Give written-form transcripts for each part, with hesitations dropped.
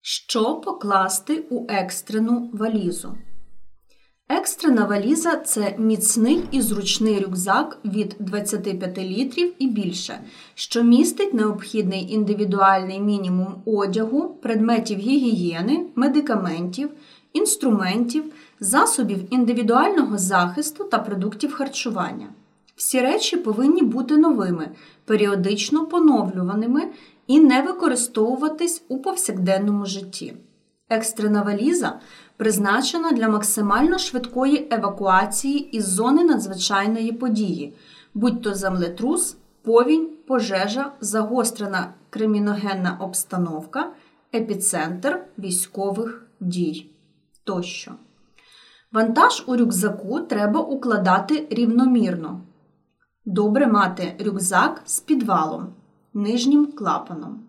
Що покласти у екстрену валізу? Екстрена валіза – це міцний і зручний рюкзак від 25 літрів і більше, що містить необхідний індивідуальний мінімум одягу, предметів гігієни, медикаментів, інструментів, засобів індивідуального захисту та продуктів харчування. Всі речі повинні бути новими, періодично поновлюваними і не використовуватись у повсякденному житті. Екстрена валіза призначена для максимально швидкої евакуації із зони надзвичайної події, будь-то землетрус, повінь, пожежа, загострена криміногенна обстановка, епіцентр військових дій тощо. Вантаж у рюкзаку треба укладати рівномірно. Добре мати рюкзак з підвалом, нижнім клапаном.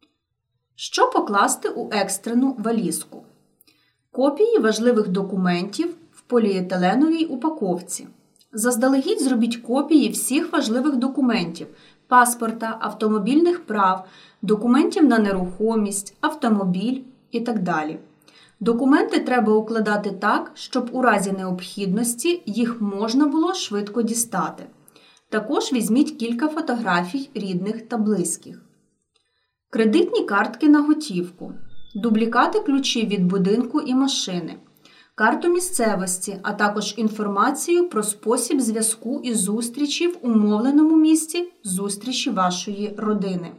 Що покласти у екстрену валізку? Копії важливих документів в поліетиленовій упаковці. Заздалегідь зробіть копії всіх важливих документів – паспорта, автомобільних прав, документів на нерухомість, автомобіль і так далі. Документи треба укладати так, щоб у разі необхідності їх можна було швидко дістати. Також візьміть кілька фотографій рідних та близьких. Кредитні картки на готівку, дублікати ключів від будинку і машини, карту місцевості, а також інформацію про спосіб зв'язку і зустрічі в умовленому місці зустрічі вашої родини.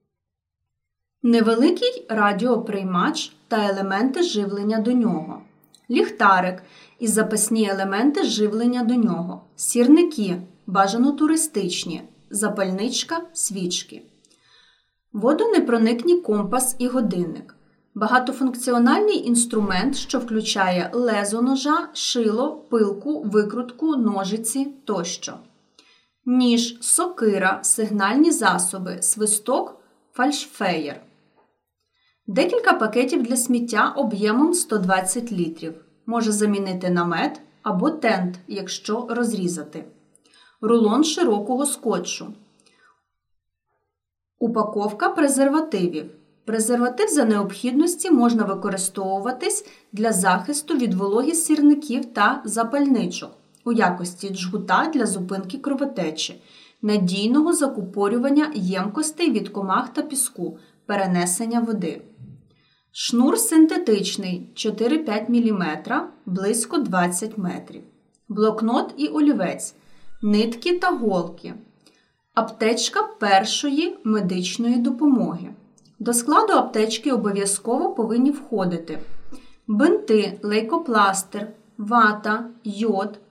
Невеликий радіоприймач та елементи живлення до нього, ліхтарик і запасні елементи живлення до нього, сірники, бажано туристичні, запальничка, свічки. Водонепроникний компас і годинник. Багатофункціональний інструмент, що включає лезо ножа, шило, пилку, викрутку, ножиці тощо. Ніж, сокира, сигнальні засоби, свисток, фальшфеєр. Декілька пакетів для сміття об'ємом 120 літрів. Може замінити намет або тент, якщо розрізати. Рулон широкого скотчу. Упаковка презервативів. Презерватив за необхідності можна використовуватись для захисту від вологи сірників та запальничок у якості джгута для зупинки кровотечі, надійного закупорювання ємкостей від комах та піску, перенесення води. Шнур синтетичний 4-5 мм, близько 20 метрів. Блокнот і олівець, нитки та голки. Аптечка першої медичної допомоги. До складу аптечки обов'язково повинні входити бинти, лейкопластир, вата, йод,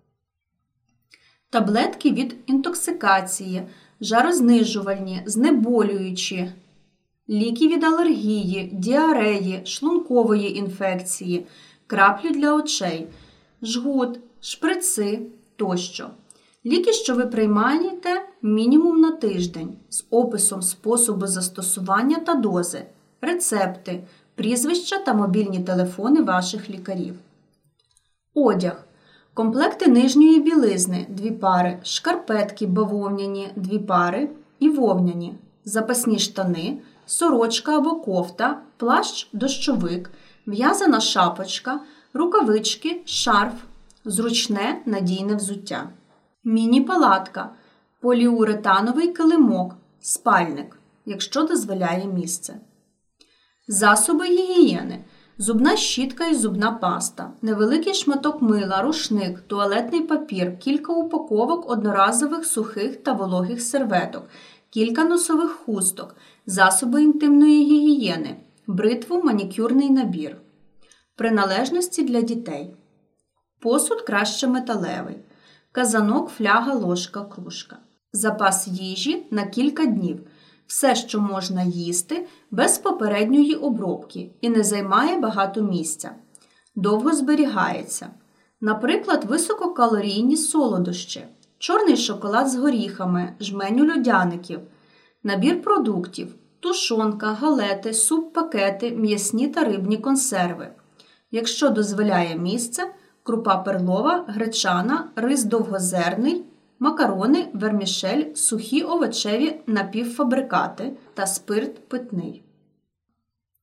таблетки від інтоксикації, жарознижувальні, знеболюючі, ліки від алергії, діареї, шлункової інфекції, краплі для очей, жгут, шприци тощо. Ліки, що ви приймаєте мінімум на тиждень, з описом способу застосування та дози, рецепти, прізвища та мобільні телефони ваших лікарів. Одяг. Комплекти нижньої білизни – 2 пари, шкарпетки бавовняні – 2 пари і вовняні, запасні штани, сорочка або кофта, плащ-дощовик, в'язана шапочка, рукавички, шарф, зручне надійне взуття. Міні-палатка, поліуретановий килимок, спальник, якщо дозволяє місце. Засоби гігієни, зубна щітка і зубна паста, невеликий шматок мила, рушник, туалетний папір, кілька упаковок одноразових сухих та вологих серветок, кілька носових хусток, засоби інтимної гігієни, бритву, манікюрний набір. Приналежності для дітей. Посуд краще металевий. Казанок, фляга, ложка, кружка. Запас їжі на кілька днів. Все, що можна їсти, без попередньої обробки і не займає багато місця. Довго зберігається. Наприклад, висококалорійні солодощі, чорний шоколад з горіхами, жменю льодяників, набір продуктів, тушонка, галети, суп-пакети, м'ясні та рибні консерви. Якщо дозволяє місце, крупа перлова, гречана, рис довгозерний, макарони, вермішель, сухі овочеві напівфабрикати та спирт питний.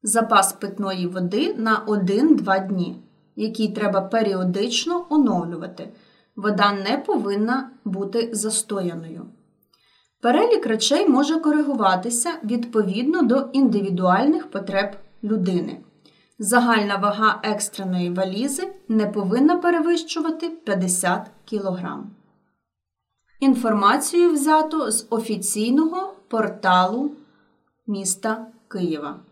Запас питної води на 1-2 дні, який треба періодично оновлювати. Вода не повинна бути застояною. Перелік речей може коригуватися відповідно до індивідуальних потреб людини. Загальна вага екстреної валізи не повинна перевищувати 50 кг. Інформацію взято з офіційного порталу міста Києва.